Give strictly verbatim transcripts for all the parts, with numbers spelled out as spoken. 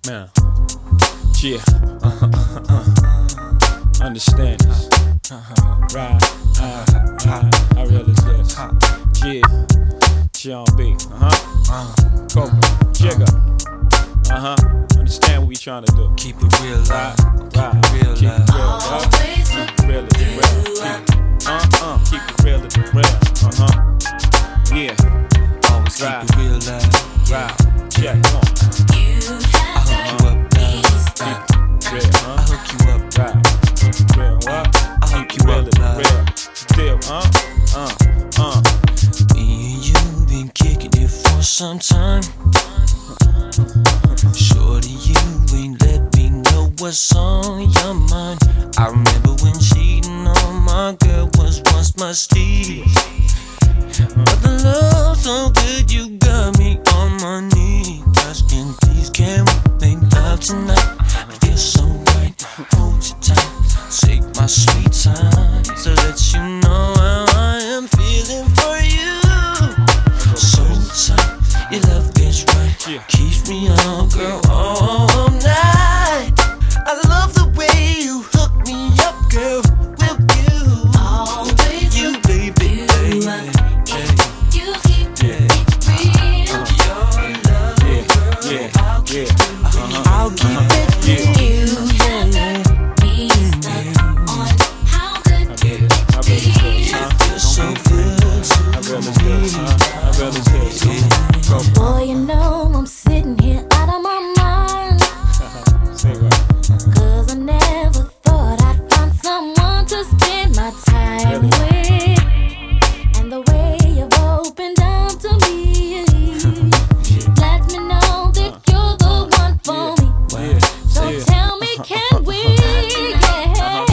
Man, yeah, uh-huh, uh-huh. Understand this. Right, uh, uh, how real is this? Yeah, John B. Uh-huh, Cobra, Jigga. Uh-huh, understand what we trying to do. Keep it real, right, keep right. it real, keep it real, right? Keep it real, keep it real. Uh-uh, keep it real, keep it real. Uh-huh, yeah. Always keep right. it real, love. Right, check one. I hook you up, love. Real, huh? I hook you up, right. Real, what? I hook you up, love. Real, deal, huh? Uh, uh. Me and you been kicking it for some time. Shorty, you ain't let me know what's on your mind. I remember when cheating on my girl was once my steed. But the love so good, you got me on my knees. Asking, please, can we make love tonight? I feel so right, hold you tight. Take my sweet time to let you know how I am feeling for you. So tight, your love gets right, keeps me on, girl, all night. I love the way you hook me up, girl. Will you always you, baby, baby, baby. You keep it real. Your love, girl, yeah, I'll keep it real. I'll keep it real. You got me stuck on how good it feels. So good to me. How real is this, huh? Boy, you know I'm sitting here out of my mind. Say what? Cause I never thought I'd find someone to spend my time with. And the way you've opened up to me let me know that you're the one for me. Yeah. So yeah. tell me, can we? Yeah,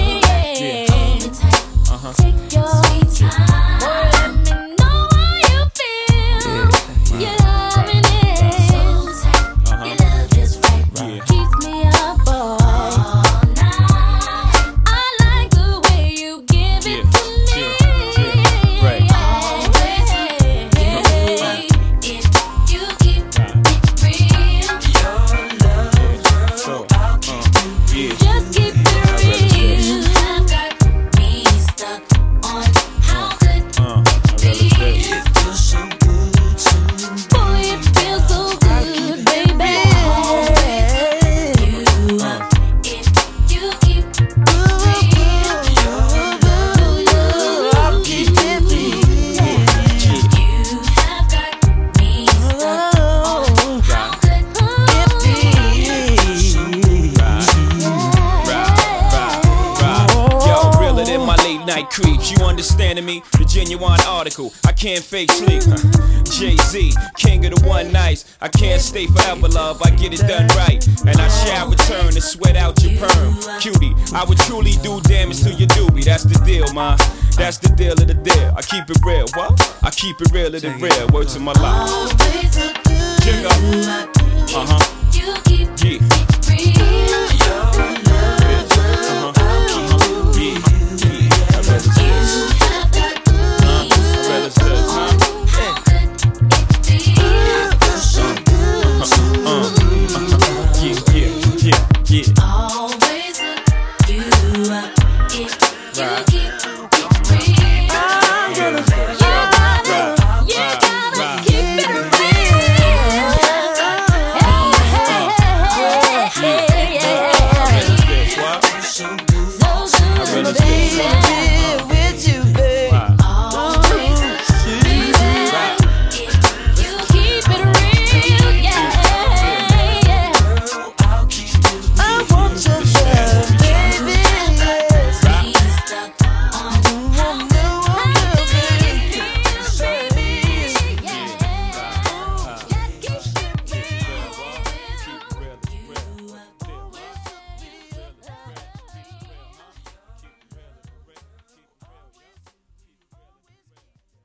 Uh-huh. take your sweet time. Boy, let me know how you feel. You're loving it. So tight, your love just right, Yeah. keeps me up all night. I like the way you give it Yeah. to me. Yeah. Yeah. Right. Always if you keep it real, So, uh, yeah. just keep it real. I've got me stuck on how good Uh, how real is this? It feels so good to me. boy it feels so good, baby. You, if you keep it real, I'll keep it real. you have got me stuck on how good Yo, realer than my late night creeps. You understanding me? The genuine article. I can't fake sleep. Jay-Z, king of the one nights. I can't stay forever, love. I get it done right. And I shall return to sweat out your perm. Cutie, I would truly do damage to your doobie. That's the deal, ma. That's the deal of the deal. I keep it real, what? I keep it real of the real. Word to my life. always look